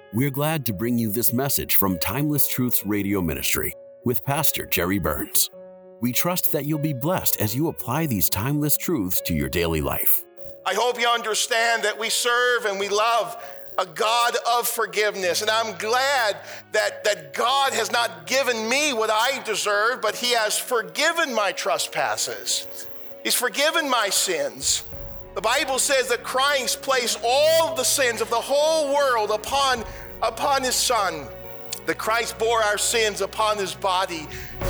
We're glad to bring you this message from Timeless Truths Radio Ministry with Pastor Jerry Burns. We trust that you'll be blessed as you apply these timeless truths to your daily life. I hope you understand that we serve and we love a God of forgiveness. And I'm glad that God has not given me what I deserve, but he has forgiven my trespasses. He's forgiven my sins. The Bible says that Christ placed all the sins of the whole world upon his Son. That Christ bore our sins upon his body.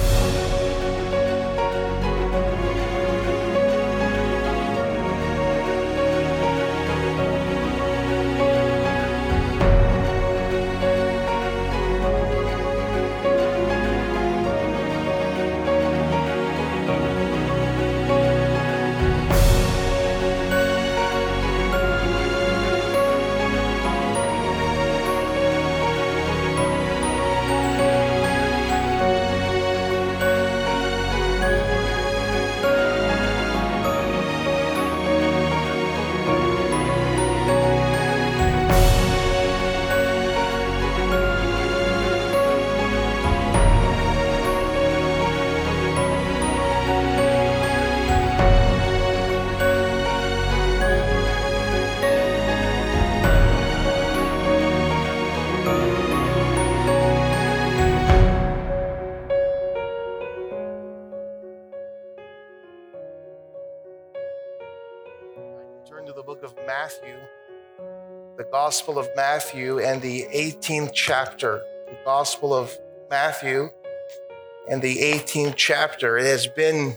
Turn to the book of Matthew, the Gospel of Matthew and the 18th chapter. The Gospel of Matthew and the 18th chapter. It has been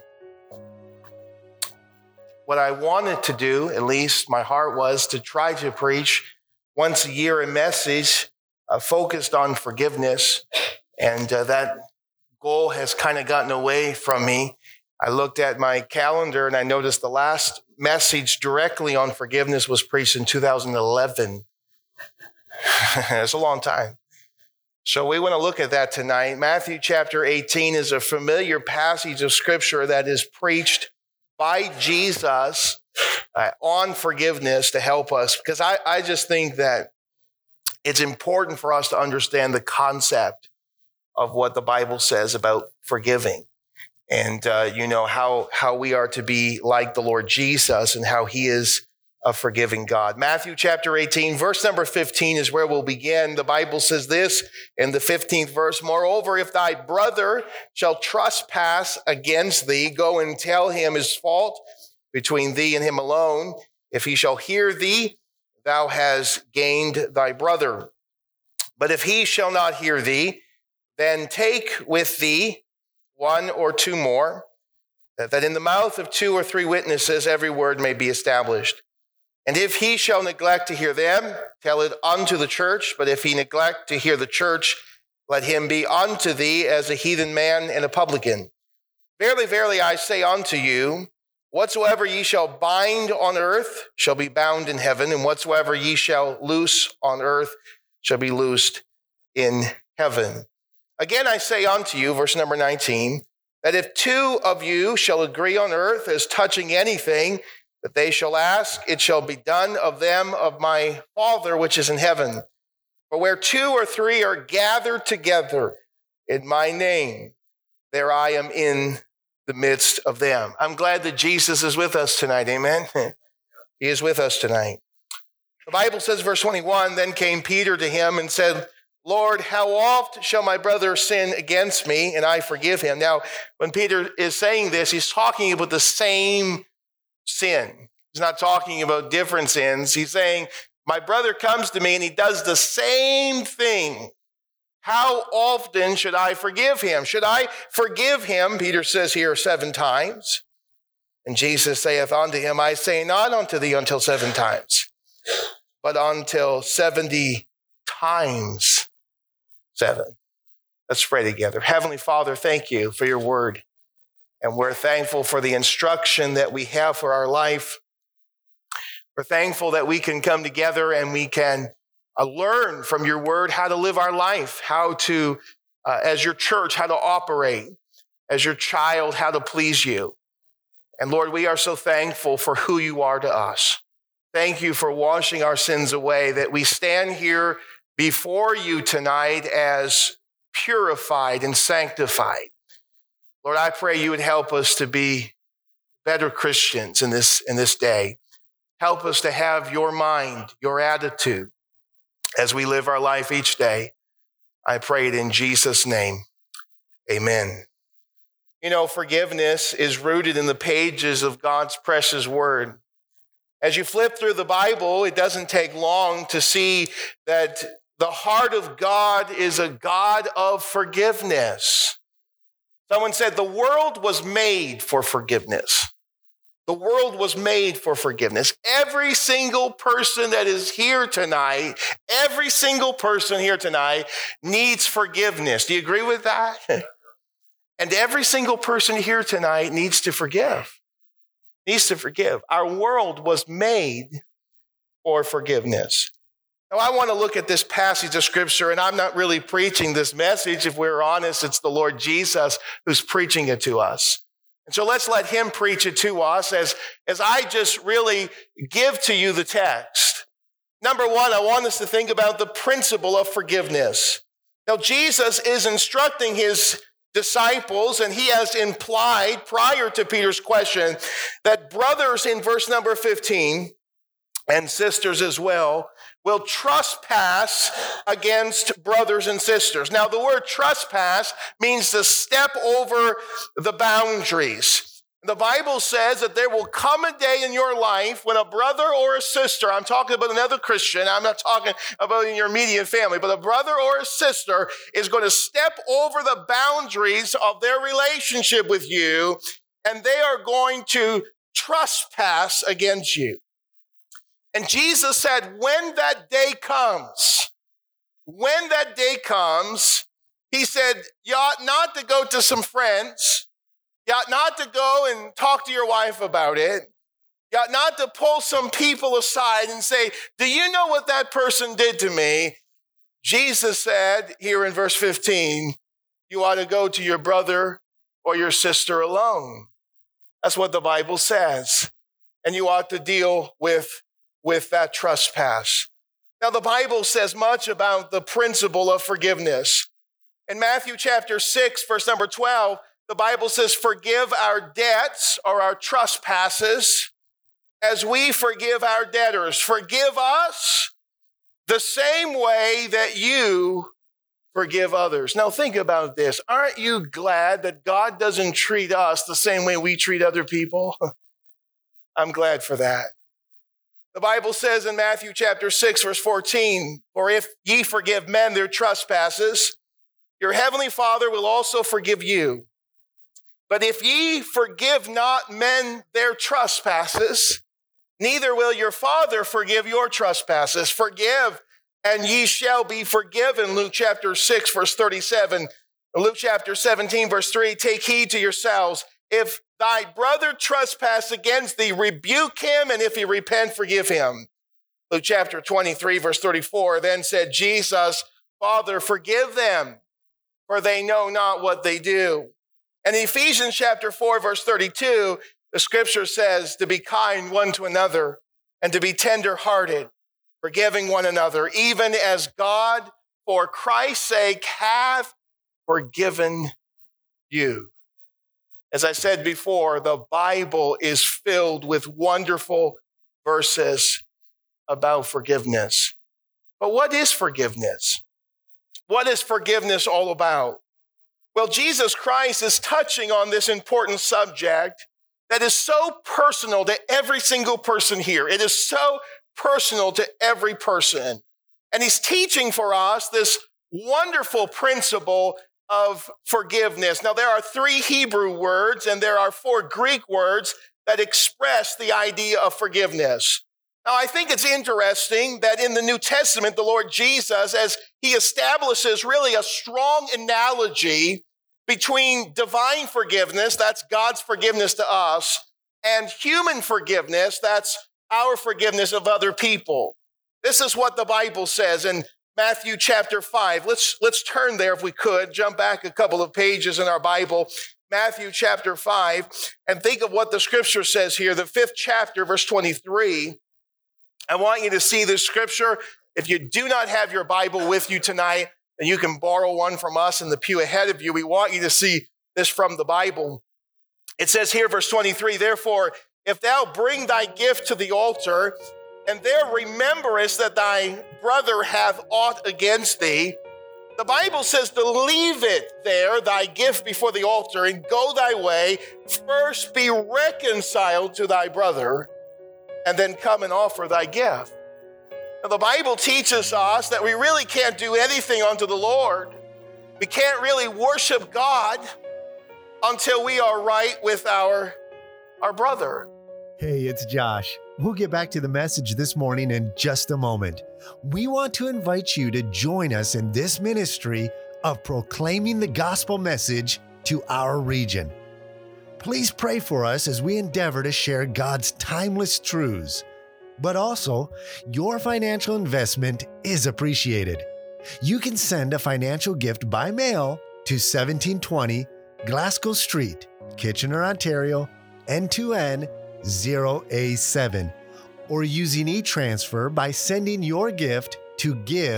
what I wanted to do, at least my heart was, to try to preach once a year a message focused on forgiveness. And that goal has kind of gotten away from me. I looked at my calendar and I noticed the last message directly on forgiveness was preached in 2011. It's a long time. So we want to look at that tonight. Matthew chapter 18 is a familiar passage of scripture that is preached by Jesus on forgiveness to help us, because I just think that it's important for us to understand the concept of what the Bible says about forgiving. And how we are to be like the Lord Jesus and how he is a forgiving God. Matthew chapter 18, verse number 15 is where we'll begin. The Bible says this in the 15th verse, "Moreover, if thy brother shall trespass against thee, go and tell him his fault between thee and him alone. If he shall hear thee, thou hast gained thy brother. But if he shall not hear thee, then take with thee one or two more, that in the mouth of two or three witnesses every word may be established. And if he shall neglect to hear them, tell it unto the church. But if he neglect to hear the church, let him be unto thee as a heathen man and a publican. Verily, verily, I say unto you, whatsoever ye shall bind on earth shall be bound in heaven, and whatsoever ye shall loose on earth shall be loosed in heaven. Again, I say unto you," verse number 19, "that if two of you shall agree on earth as touching anything that they shall ask, it shall be done of them of my Father which is in heaven. For where two or three are gathered together in my name, there I am in the midst of them." I'm glad that Jesus is with us tonight, amen? He is with us tonight. The Bible says, verse 21, "Then came Peter to him and said, Lord, how oft shall my brother sin against me and I forgive him?" Now, when Peter is saying this, he's talking about the same sin. He's not talking about different sins. He's saying, my brother comes to me and he does the same thing. How often should I forgive him? Should I forgive him? Peter says here 7 times. And Jesus saith unto him, I say not unto thee until 7 times, but until 70 times 7. Let's pray together. Heavenly Father, thank you for your word. And we're thankful for the instruction that we have for our life. We're thankful that we can come together and we can learn from your word how to live our life, how to, as your church, how to operate, as your child, how to please you. And Lord, we are so thankful for who you are to us. Thank you for washing our sins away, that we stand here before you tonight as purified and sanctified. Lord, I pray you would help us to be better Christians in this day. Help us to have your mind, your attitude as we live our life each day. I pray it in Jesus' name. Amen. You know, forgiveness is rooted in the pages of God's precious word. As you flip through the Bible, it doesn't take long to see that the heart of God is a God of forgiveness. Someone said the world was made for forgiveness. The world was made for forgiveness. Every single person that is here tonight, every single person here tonight needs forgiveness. Do you agree with that? And every single person here tonight needs to forgive. Needs to forgive. Our world was made for forgiveness. Now, I want to look at this passage of Scripture, and I'm not really preaching this message. If we're honest, it's the Lord Jesus who's preaching it to us. And so let's let him preach it to us as I just really give to you the text. Number one, I want us to think about the principle of forgiveness. Now, Jesus is instructing his disciples, and he has implied prior to Peter's question that brothers in verse number 15 and sisters as well will trespass against brothers and sisters. Now, the word trespass means to step over the boundaries. The Bible says that there will come a day in your life when a brother or a sister, I'm talking about another Christian, I'm not talking about in your immediate family, but a brother or a sister is going to step over the boundaries of their relationship with you, and they are going to trespass against you. And Jesus said, when that day comes, he said, you ought not to go to some friends. You ought not to go and talk to your wife about it. You ought not to pull some people aside and say, do you know what that person did to me? Jesus said here in verse 15, you ought to go to your brother or your sister alone. That's what the Bible says. And you ought to deal with that trespass. Now, the Bible says much about the principle of forgiveness. In Matthew chapter 6, verse number 12, the Bible says, forgive our debts or our trespasses as we forgive our debtors. Forgive us the same way that you forgive others. Now, think about this. Aren't you glad that God doesn't treat us the same way we treat other people? I'm glad for that. The Bible says in Matthew chapter 6, verse 14, for if ye forgive men their trespasses, your heavenly Father will also forgive you. But if ye forgive not men their trespasses, neither will your Father forgive your trespasses. Forgive, and ye shall be forgiven. Luke chapter 6, verse 37. Luke chapter 17, verse 3, take heed to yourselves. If thy brother trespass against thee, rebuke him, and if he repent, forgive him. Luke chapter 23, verse 34, then said Jesus, Father, forgive them, for they know not what they do. And in Ephesians chapter 4, verse 32, the scripture says to be kind one to another and to be tender-hearted, forgiving one another, even as God, for Christ's sake, hath forgiven you. As I said before, the Bible is filled with wonderful verses about forgiveness. But what is forgiveness? What is forgiveness all about? Well, Jesus Christ is touching on this important subject that is so personal to every single person here. It is so personal to every person. And he's teaching for us this wonderful principle of forgiveness. Now, there are 3 Hebrew words and there are 4 Greek words that express the idea of forgiveness. Now, I think it's interesting that in the New Testament, the Lord Jesus, as he establishes really a strong analogy between divine forgiveness, that's God's forgiveness to us, and human forgiveness, that's our forgiveness of other people. This is what the Bible says in Matthew chapter 5. Let's turn there if we could, jump back a couple of pages in our Bible, Matthew chapter 5, and think of what the scripture says here, the 5th chapter, verse 23. I want you to see this scripture If you do not have your Bible with you tonight, then you can borrow one from us in the pew ahead of you. We want you to see this from the Bible. It says here, verse 23, therefore, if thou bring thy gift to the altar, and there rememberest that thy brother hath aught against thee, the Bible says to leave it there, thy gift before the altar, and go thy way. First be reconciled to thy brother, and then come and offer thy gift. Now, the Bible teaches us that we really can't do anything unto the Lord. We can't really worship God until we are right with our brother. Hey, it's Josh. We'll get back to the message this morning in just a moment. We want to invite you to join us in this ministry of proclaiming the gospel message to our region. Please pray for us as we endeavor to share God's timeless truths. But also, your financial investment is appreciated. You can send a financial gift by mail to 1720 Glasgow Street, Kitchener, Ontario, N2N 0A7, or using e-transfer by sending your gift to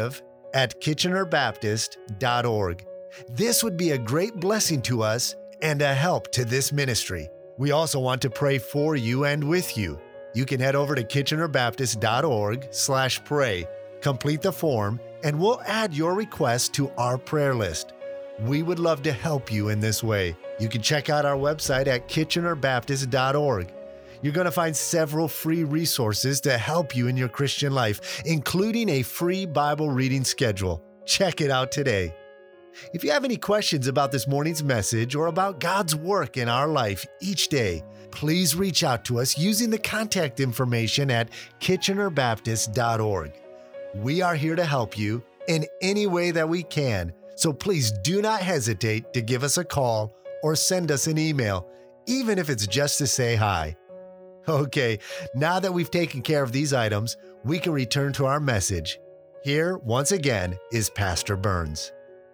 give@kitchenerbaptist.org. This would be a great blessing to us and a help to this ministry. We also want to pray for you and with you. You can head over to kitchenerbaptist.org/pray, complete the form, and we'll add your request to our prayer list. We would love to help you in this way. You can check out our website at kitchenerbaptist.org. You're going to find several free resources to help you in your Christian life, including a free Bible reading schedule. Check it out today. If you have any questions about this morning's message or about God's work in our life each day, please reach out to us using the contact information at kitchenerbaptist.org. We are here to help you in any way that we can, so please do not hesitate to give us a call or send us an email, even if it's just to say hi. Okay, now that we've taken care of these items, we can return to our message. Here, once again, is Pastor Burns.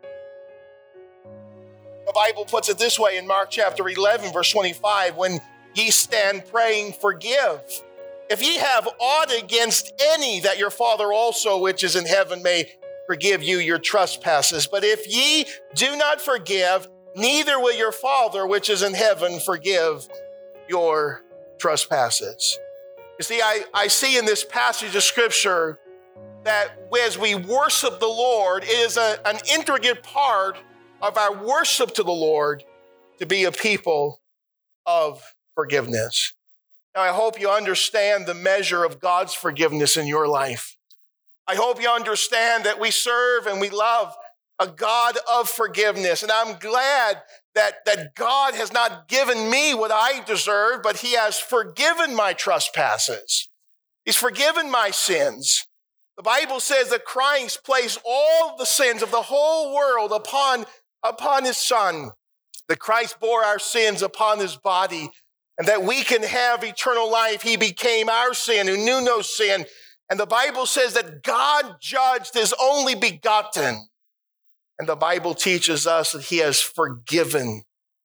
The Bible puts it this way in Mark chapter 11, verse 25, when ye stand praying, forgive. If ye have aught against any, that your Father also which is in heaven may forgive you your trespasses. But if ye do not forgive, neither will your Father which is in heaven forgive your trespasses. You see, I see in this passage of Scripture that as we worship the Lord, it is an intricate part of our worship to the Lord to be a people of forgiveness. Now, I hope you understand the measure of God's forgiveness in your life. I hope you understand that we serve and we love a God of forgiveness. And I'm glad that God has not given me what I deserve, but He has forgiven my trespasses. He's forgiven my sins. The Bible says that Christ placed all the sins of the whole world upon His Son, that Christ bore our sins upon His body, and that we can have eternal life. He became our sin who knew no sin. And the Bible says that God judged His only begotten. And the Bible teaches us that He has forgiven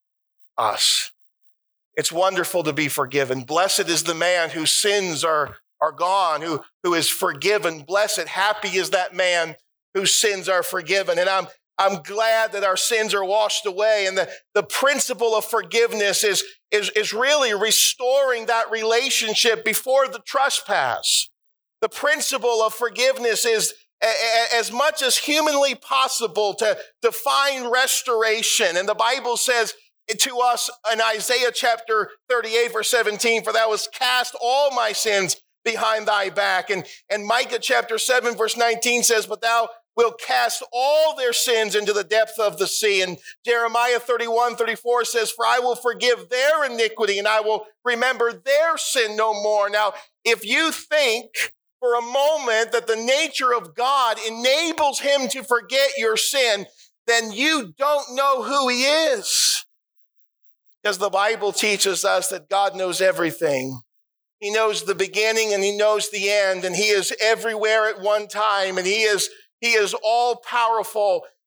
us. It's wonderful to be forgiven. Blessed is the man whose sins are gone, who is forgiven. Blessed, happy is that man whose sins are forgiven. And I'm glad that our sins are washed away. And the principle of forgiveness is really restoring that relationship before the trespass. The principle of forgiveness is as much as humanly possible to find restoration. And the Bible says to us in Isaiah chapter 38, verse 17, for thou hast cast all my sins behind thy back. And Micah chapter 7, verse 19 says, but thou wilt cast all their sins into the depth of the sea. And Jeremiah 31, 34 says, for I will forgive their iniquity and I will remember their sin no more. Now, if you think for a moment that the nature of God enables Him to forget your sin, then you don't know who He is. Because the Bible teaches us that God knows everything. He knows the beginning and He knows the end, and He is everywhere at one time, and He is all powerful.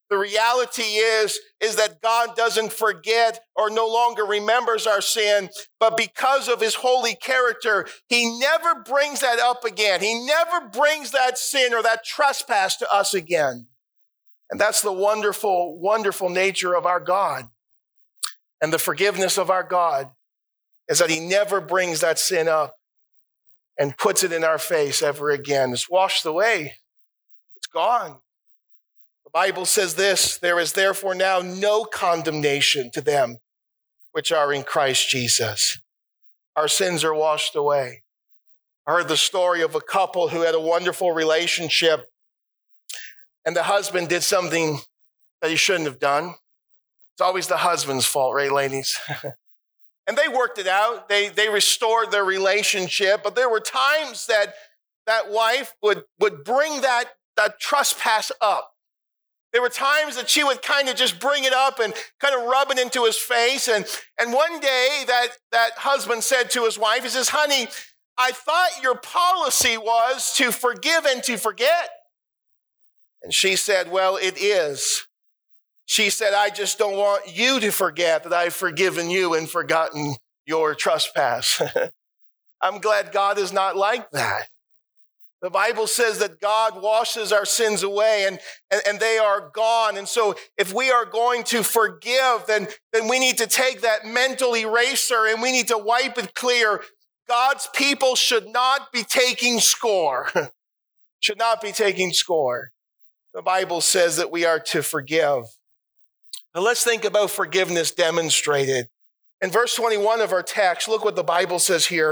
The reality is that God doesn't forget or no longer remembers our sin, but because of his holy character, he never brings that up again. He never brings that sin or that trespass to us again. And that's the wonderful, wonderful nature of our God. And the forgiveness of our God is that he never brings that sin up and puts it in our face ever again. It's washed away. It's gone. The Bible says this, there is therefore now no condemnation to them which are in Christ Jesus. Our sins are washed away. I heard the story of a couple who had a wonderful relationship, and the husband did something that he shouldn't have done. It's always the husband's fault, right, ladies? And they worked it out. They restored their relationship, but there were times that wife would bring that trespass up. There were times that she would kind of just bring it up and kind of rub it into his face. And one day that husband said to his wife, he says, honey, I thought your policy was to forgive and to forget. And she said, well, it is. She said, I just don't want you to forget that I've forgiven you and forgotten your trespass. I'm glad God is not like that. The Bible says that God washes our sins away and they are gone. And so if we are going to forgive, then we need to take that mental eraser and we need to wipe it clear. God's people should not be taking score. Should not be taking score. The Bible says that we are to forgive. Now let's think about forgiveness demonstrated. In verse 21 of our text, look what the Bible says here.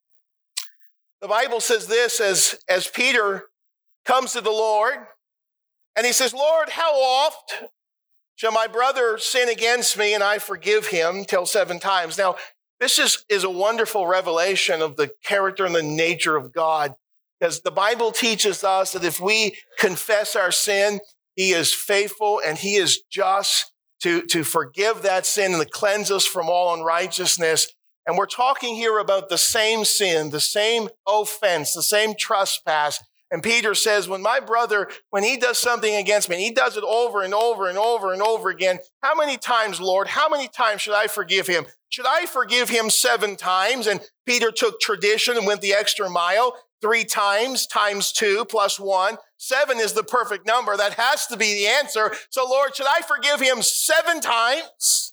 The Bible says this as Peter comes to the Lord, and he says, Lord, how oft shall my brother sin against me and I forgive him till 7 times? Now, this is a wonderful revelation of the character and the nature of God, because the Bible teaches us that if we confess our sin, he is faithful and he is just to forgive that sin and to cleanse us from all unrighteousness. And we're talking here about the same sin, the same offense, the same trespass. And Peter says, when my brother, when he does something against me, and he does it over and over and over and over again, how many times, Lord, how many times should I forgive him? Should I forgive him 7 times? And Peter took tradition and went the extra mile. 3 times, times 2 plus 1. 7 is the perfect number. That has to be the answer. So, Lord, should I forgive him 7 times?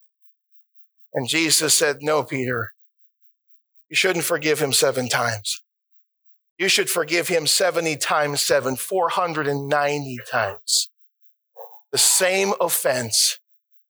And Jesus said, no, Peter, you shouldn't forgive him 7 times. You should forgive him 70 times 7, 490 times. The same offense,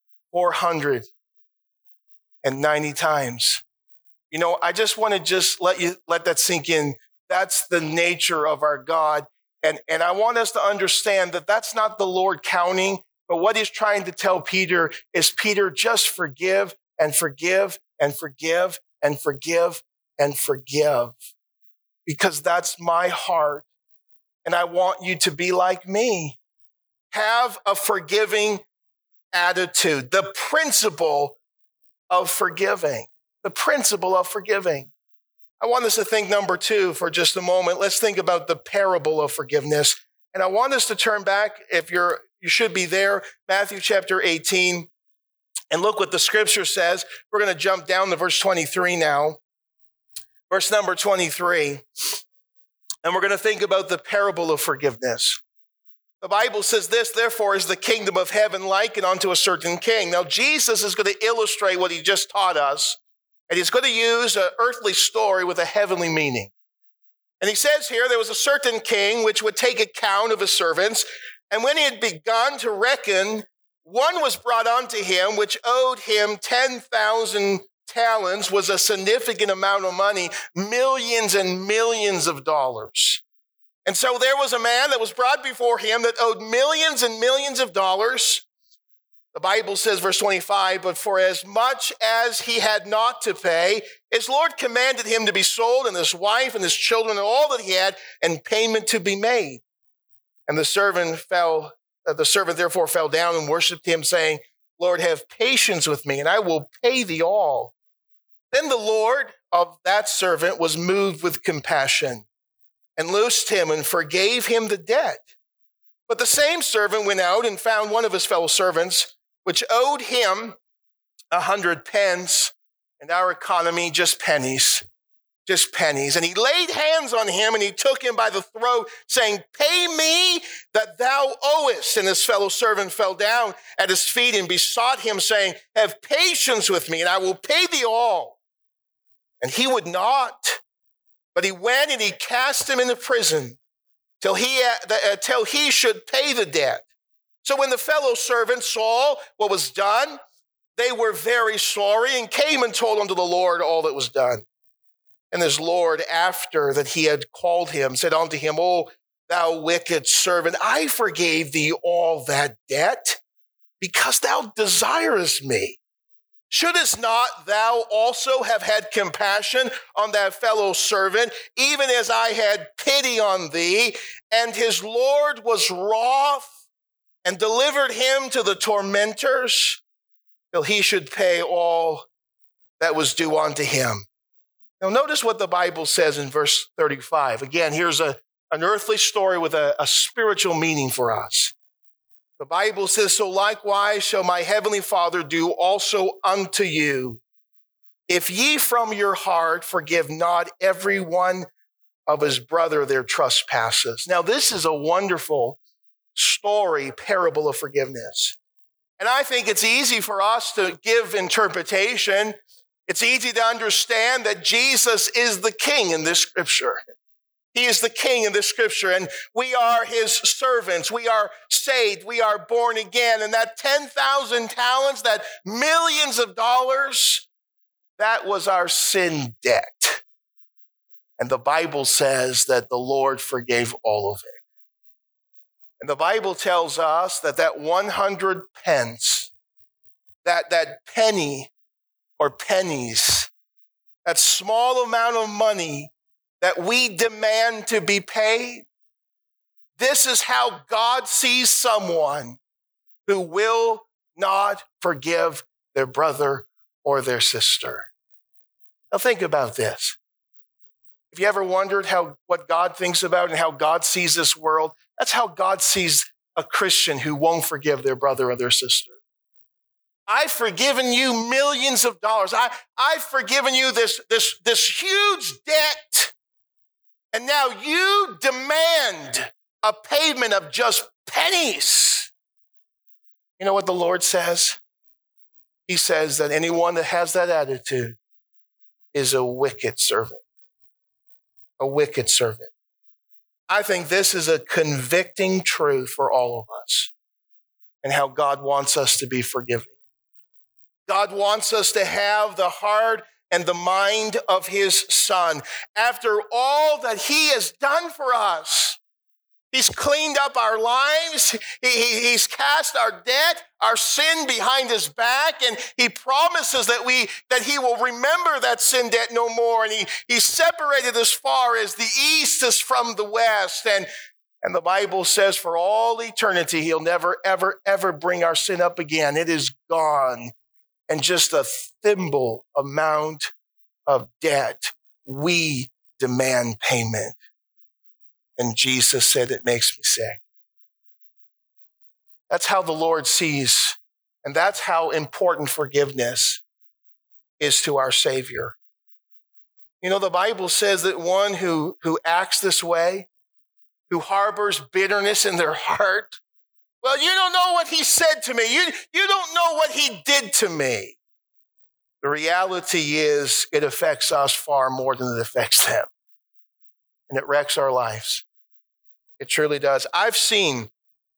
490 times. You know, I just want to let that sink in. That's the nature of our God. And I want us to understand that that's not the Lord counting, but what he's trying to tell Peter is, Peter, just forgive and forgive and forgive and forgive and forgive, because that's my heart. And I want you to be like me. Have a forgiving attitude. The principle of forgiving. The principle of forgiving. I want us to think number 2 for just a moment. Let's think about the parable of forgiveness. And I want us to turn back, if you should be there, Matthew chapter 18. And look what the scripture says. We're going to jump down to verse 23 now. Verse number 23. And we're going to think about the parable of forgiveness. The Bible says this, therefore is the kingdom of heaven likened unto a certain king. Now Jesus is going to illustrate what he just taught us. And he's going to use an earthly story with a heavenly meaning. And he says here, there was a certain king which would take account of his servants. And when he had begun to reckon, one was brought unto him, which owed him 10,000 talents, was a significant amount of money, millions and millions of dollars. And so there was a man that was brought before him that owed millions and millions of dollars. The Bible says, verse 25, but for as much as he had not to pay, his Lord commanded him to be sold, and his wife and his children and all that he had, and payment to be made. And the servant therefore fell down and worshipped him, saying, Lord, have patience with me, and I will pay thee all. Then the Lord of that servant was moved with compassion, and loosed him and forgave him the debt. But the same servant went out and found one of his fellow servants, which owed him 100 pence, in our economy, just pennies. And he laid hands on him and he took him by the throat, saying, "Pay me that thou owest." And his fellow servant fell down at his feet and besought him, saying, "Have patience with me and I will pay thee all." And he would not, but he went and he cast him into prison till he should pay the debt. So when the fellow servants saw what was done, they were very sorry and came and told unto the Lord all that was done. And his Lord, after that he had called him, said unto him, "O thou wicked servant, I forgave thee all that debt, because thou desirest me. Shouldest not thou also have had compassion on that fellow servant, even as I had pity on thee?" And his Lord was wroth and delivered him to the tormentors till he should pay all that was due unto him. Now notice what the Bible says in verse 35. Again, here's an earthly story with a spiritual meaning for us. The Bible says, "So likewise shall my heavenly Father do also unto you, if ye from your heart forgive not every one of his brother their trespasses." Now this is a wonderful story, parable of forgiveness. And I think it's easy for us to give interpretation. It's easy to understand that Jesus is the king in this scripture. He is the king in this scripture, and we are his servants. We are saved. We are born again. And that 10,000 talents, that millions of dollars, that was our sin debt. And the Bible says that the Lord forgave all of it. And the Bible tells us that 100 pence, that penny or pennies, that small amount of money that we demand to be paid, this is how God sees someone who will not forgive their brother or their sister. Now think about this. Have you ever wondered what God thinks about and how God sees this world? That's how God sees a Christian who won't forgive their brother or their sister. I've forgiven you millions of dollars. I've forgiven you this huge debt. And now you demand a payment of just pennies. You know what the Lord says? He says that anyone that has that attitude is a wicked servant. A wicked servant. I think this is a convicting truth for all of us and how God wants us to be forgiving. God wants us to have the heart and the mind of his Son. After all that he has done for us, he's cleaned up our lives. He's cast our debt, our sin behind his back, and he promises that he will remember that sin debt no more. And he's separated as far as the east is from the west. And the Bible says for all eternity, he'll never, ever, ever bring our sin up again. It is gone. And just a thimble amount of debt, we demand payment. And Jesus said, "It makes me sick." That's how the Lord sees, and that's how important forgiveness is to our Savior. You know, the Bible says that one who acts this way, who harbors bitterness in their heart, well, you don't know what he said to me. You don't know what he did to me. The reality is it affects us far more than it affects them. And it wrecks our lives. It truly does. I've seen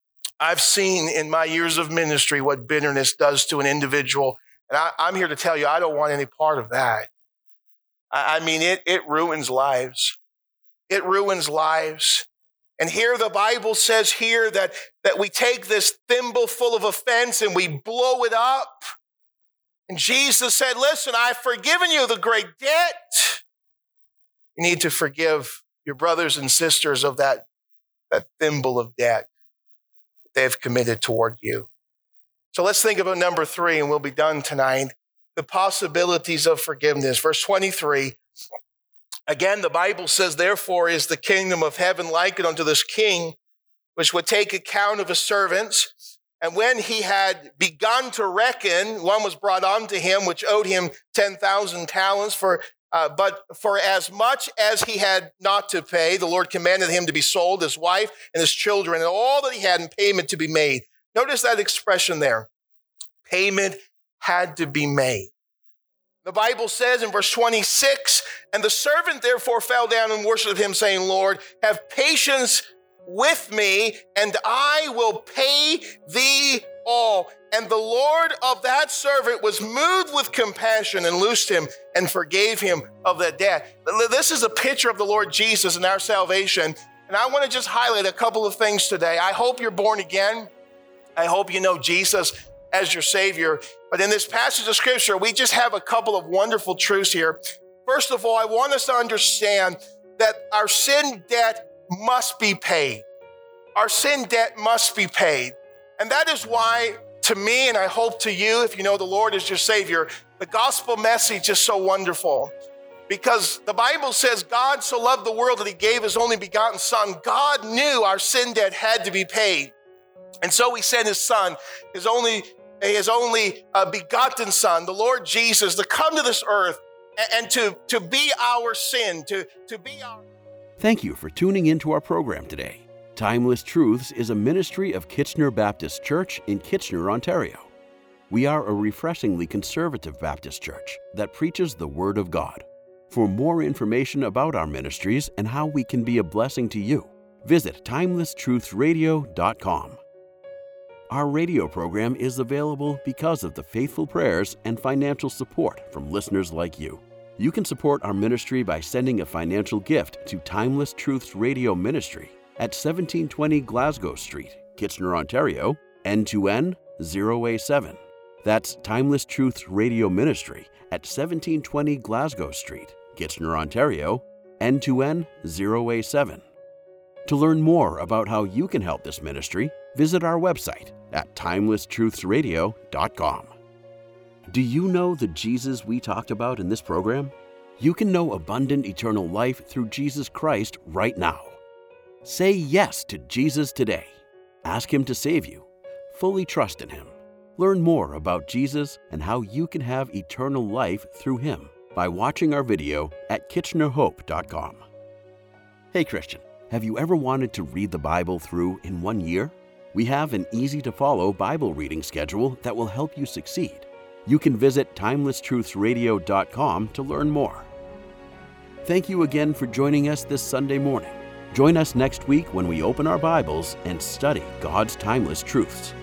in my years of ministry what bitterness does to an individual. And I'm here to tell you, I don't want any part of that. I mean, it ruins lives. It ruins lives. And here the Bible says here that we take this thimble full of offense and we blow it up. And Jesus said, "Listen, I've forgiven you the great debt." You need to forgive your brothers and sisters of that thimble of debt that they've committed toward you. So let's think about number 3, and we'll be done tonight. The possibilities of forgiveness. Verse 23. Again, the Bible says, "Therefore is the kingdom of heaven likened unto this king, which would take account of his servants. And when he had begun to reckon, one was brought unto him, which owed him 10,000 talents. But for as much as he had not to pay, the Lord commanded him to be sold, his wife and his children, and all that he had in payment to be made. Notice that expression there. Payment had to be made. The Bible says in verse 26, and the servant therefore fell down and worshiped him, saying, Lord, have patience with me, and I will pay thee all. And the Lord of that servant was moved with compassion and loosed him and forgave him of that debt. This is a picture of the Lord Jesus and our salvation. And I want to just highlight a couple of things today. I hope you're born again. I hope you know Jesus as your Savior. But in this passage of Scripture, we just have a couple of wonderful truths here. First of all, I want us to understand that our sin debt must be paid. Our sin debt must be paid. And that is why, to me, and I hope to you, if you know the Lord as your Savior, the gospel message is so wonderful. Because the Bible says God so loved the world that he gave his only begotten Son. God knew our sin debt had to be paid. And so he sent his Son, his only begotten Son, the Lord Jesus, to come to this earth and to be our sin, to be our... Thank you for tuning into our program today. Timeless Truths is a ministry of Kitchener Baptist Church in Kitchener, Ontario. We are a refreshingly conservative Baptist church that preaches the Word of God. For more information about our ministries and how we can be a blessing to you, visit timelesstruthsradio.com. Our radio program is available because of the faithful prayers and financial support from listeners like you. You can support our ministry by sending a financial gift to Timeless Truths Radio Ministry at 1720 Glasgow Street, Kitchener, Ontario, N2N 0A7. That's Timeless Truths Radio Ministry at 1720 Glasgow Street, Kitchener, Ontario, N2N 0A7. To learn more about how you can help this ministry, visit our website at timelesstruthsradio.com. Do you know the Jesus we talked about in this program? You can know abundant eternal life through Jesus Christ right now. Say yes to Jesus today. Ask him to save you. Fully trust in him. Learn more about Jesus and how you can have eternal life through him by watching our video at kitchenerhope.com. Hey Christian, have you ever wanted to read the Bible through in 1 year? We have an easy-to-follow Bible reading schedule that will help you succeed. You can visit timelesstruthsradio.com to learn more. Thank you again for joining us this Sunday morning. Join us next week when we open our Bibles and study God's timeless truths.